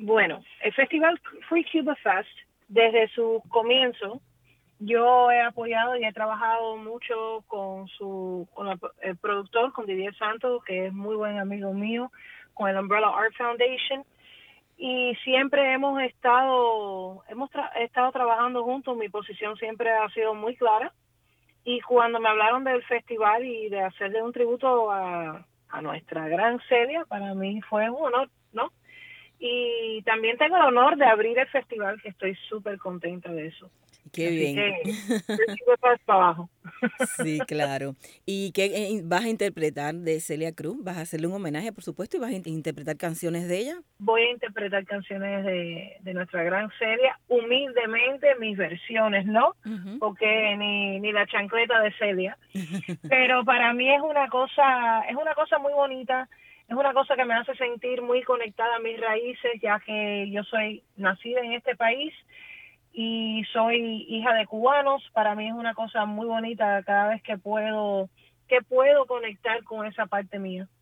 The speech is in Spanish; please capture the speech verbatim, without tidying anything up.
Bueno, el festival Free Cuba Fest, desde su comienzo, yo he apoyado y he trabajado mucho con su con la- el productor, con Didier Santos, que es muy buen amigo mío, con el Umbrella Art Foundation, y siempre hemos estado hemos tra- estado trabajando juntos. Mi posición siempre ha sido muy clara, y cuando me hablaron del festival y de hacerle un tributo a, a nuestra gran Celia, para mí fue un honor, ¿no? Y también tengo el honor de abrir el festival, que estoy súper contenta de eso. Qué Así bien. que, pues, para abajo. Sí, claro. ¿Y qué eh, vas a interpretar de Celia Cruz? ¿Vas a hacerle un homenaje, por supuesto, y vas a in- interpretar canciones de ella? Voy a interpretar canciones de, de nuestra gran Celia, humildemente mis versiones, ¿no? Ujú. Porque ni, ni la chancleta de Celia. Pero para mí es una cosa, es una cosa muy bonita, es una cosa que me hace sentir muy conectada a mis raíces, ya que yo soy nacida en este país y soy hija de cubanos. Para mí es una cosa muy bonita cada vez que puedo, que puedo conectar con esa parte mía.